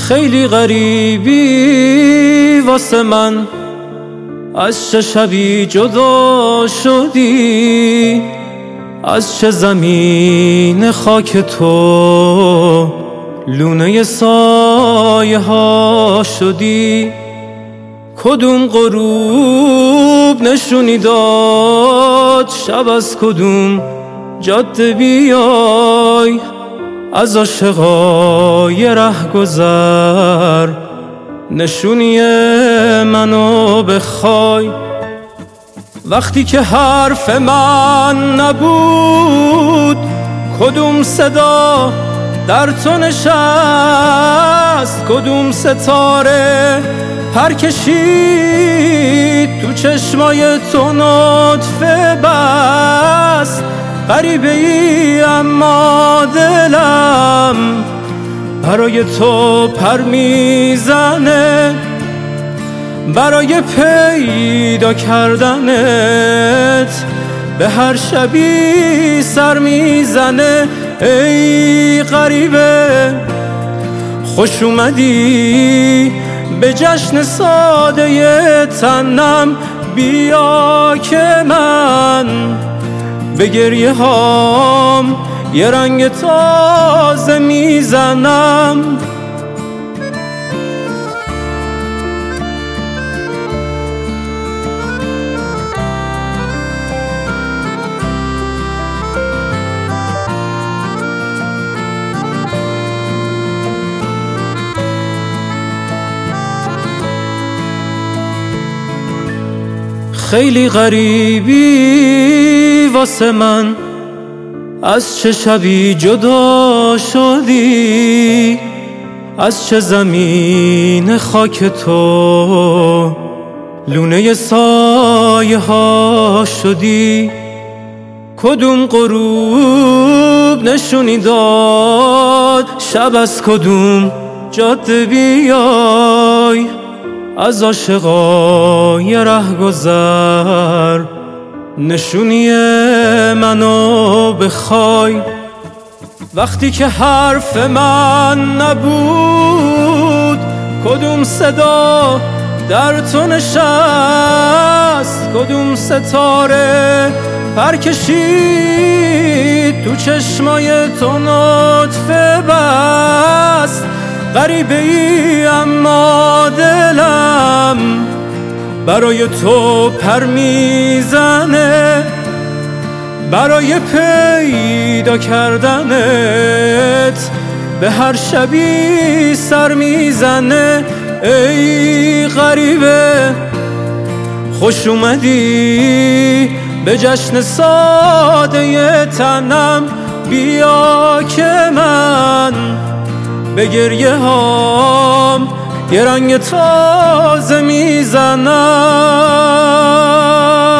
خیلی غریبی واسه من، از چه شبی جدا شدی، از چه زمین خاک تو لونه سایه ها شدی. کدوم غروب نشونی داد شب از کدوم جاده بیای، از عاشقای رهگذر نشونی منو بخوای. وقتی که حرف من نبود کدوم صدا در تو نشست، کدوم ستاره پر کشید تو چشمای تو نطفه بست. غریبه ای اما دلم برای تو پر میزنه، برای پیدا کردنت به هر شبی سر میزنه. ای غریبه خوش اومدی به جشن ساده تنم، بیا که من به گریه هام یه رنگ تازه میزنم. خیلی غریبی واسه من، از چه شبی جدا شدی، از چه زمین خاک تو لونه سایه ها شدی. کدوم غروب نشونی داد شب از کدوم جاده بیای، از عاشقای رهگذر نشونی منو بخوای. وقتی که حرف من نبود کدوم صدا در تو نشست، کدوم ستاره پر کشید تو چشمای تو نطفه بست. غریبه ای اما دلم برای تو پر میزنه، برای پیدا کردنت به هر شبی سر میزنه. ای غریبه خوش اومدی به جشن ساده تنم، بیا که من به گریه هام یه رنگ تازه میزنم.